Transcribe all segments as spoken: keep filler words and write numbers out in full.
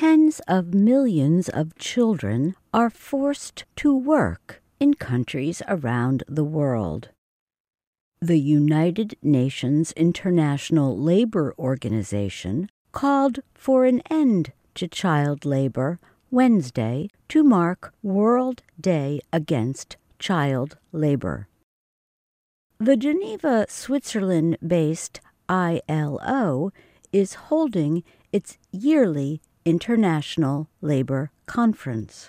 tens of millions of children are forced to work in countries around the world. The United Nations International Labor Organization called for an end to child labor Wednesday to mark World Day Against Child Labor. The Geneva, Switzerland-based I L O is holding its yearly International Labor Conference.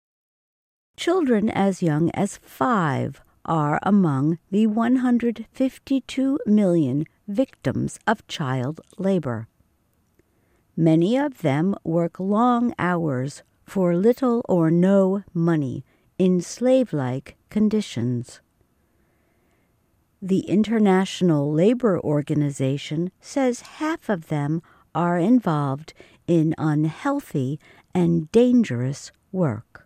Children as young as five are among the one hundred fifty-two million victims of child labor. Many of them work long hours for little or no money in slave-like conditions. The International Labor Organization says half of them are involved in unhealthy and dangerous work.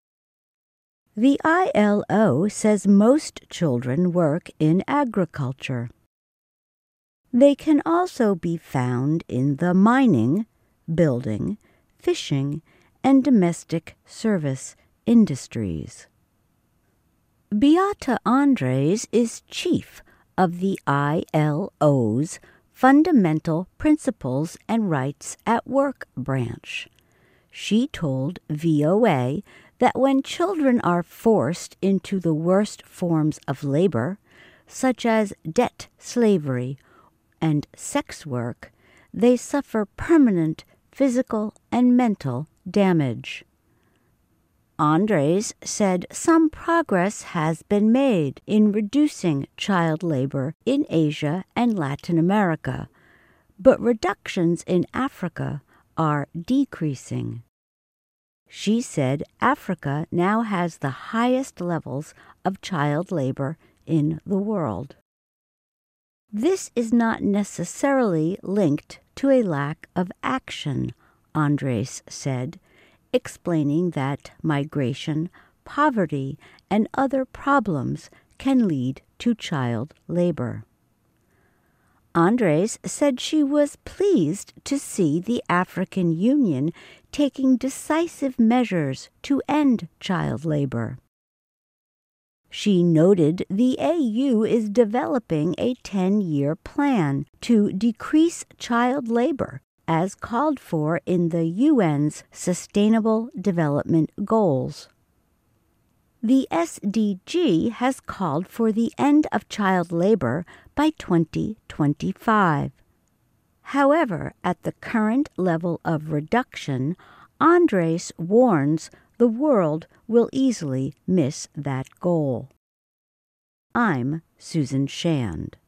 The I L O says most children work in agriculture. They can also be found in the mining, building, fishing, and domestic service industries. Beata Andres is chief of the I L O's Fundamental Principles and Rights at Work branch. She told V O A that when children are forced into the worst forms of labor, such as debt slavery and sex work, they suffer permanent physical and mental damage. Andres said some progress has been made in reducing child labor in Asia and Latin America, but reductions in Africa are decreasing. She said Africa now has the highest levels of child labor in the world. This is not necessarily linked to a lack of action, Andres said, explaining that migration, poverty, and other problems can lead to child labor. Andres said she was pleased to see the African Union taking decisive measures to end child labor. She noted the A U is developing a ten-year plan to decrease child labor as called for in the U N's Sustainable Development Goals. The S D G has called for the end of child labor by twenty twenty-five. However, at the current level of reduction, Andres warns the world will easily miss that goal. I'm Susan Shand.